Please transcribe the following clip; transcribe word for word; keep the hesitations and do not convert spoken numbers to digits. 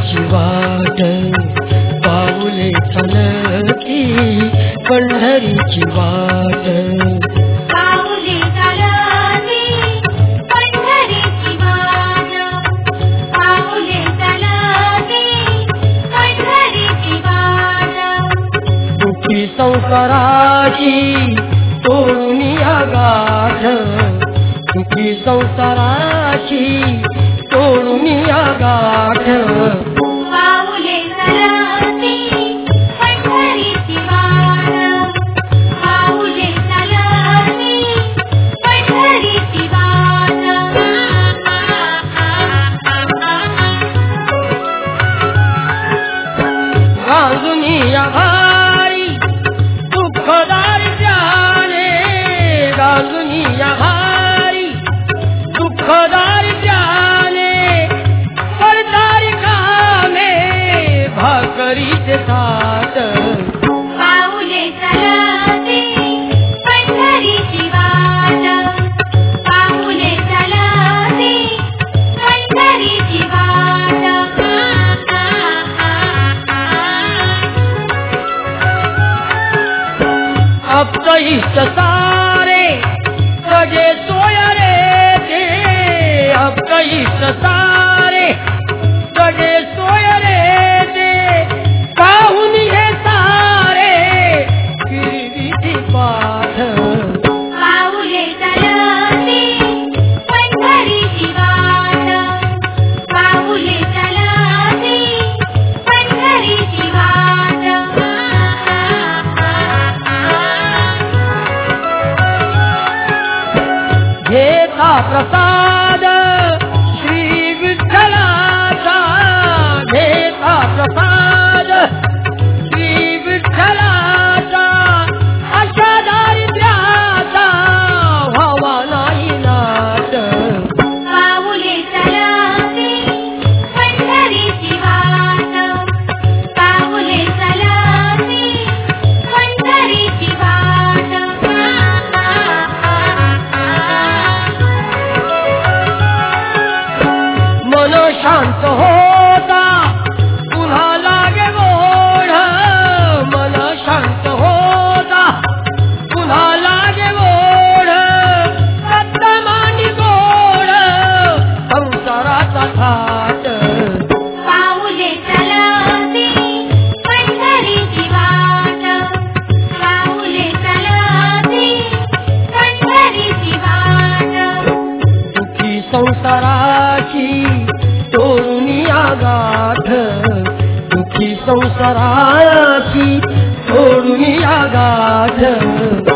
पंढरीची वाट पाऊले चालती पंढरीची वाट पाऊले चालती पंढरीची वाट पाऊले चालती पंढरीची वाट दुःखी संसाराची तोडून या गाठ दुःखी संसाराची तोडून या गाठ पाऊले चालती पंढरीची वाट पाऊले चालती पंढरीची वाट गांजुनी या भारी दुःखदारी जाने गांजुनी या भारी दुःखदारी जाने परदारी कामे भाकरीचे थाट पाऊले चालती पंढरीची वाट पाऊले चालती पंढरीची वाट अप्त इष्ट सारे सजे सोय रे ते अप्त इष्ट सारे सजे सोय रे ते काहून हे सारे फिरविधी पाठ पाऊले चालती पंढरीची वाट पाऊले चालती पंढरीची वाट घेता प्रसाद श्री विठ्ठलाचा घेता प्रसाद श्री विठ्ठलाचा अशा दारिद्र्याचा व्हावा नाही नाट पाऊले चालती पंढरीची वाट पाऊले चालती पंढरीची वाट मन शांत होता पुन्हा लागे गोड मन शांत होता पुन्हा लागे गोड सत्तमानी गोड संसाराचा थाट पाऊले चालती पंढरीची वाट पाऊले चालती पंढरीची वाट दुःखी संसाराची तोडून या गाठ दुःखी संसाराची तोडून या गाठ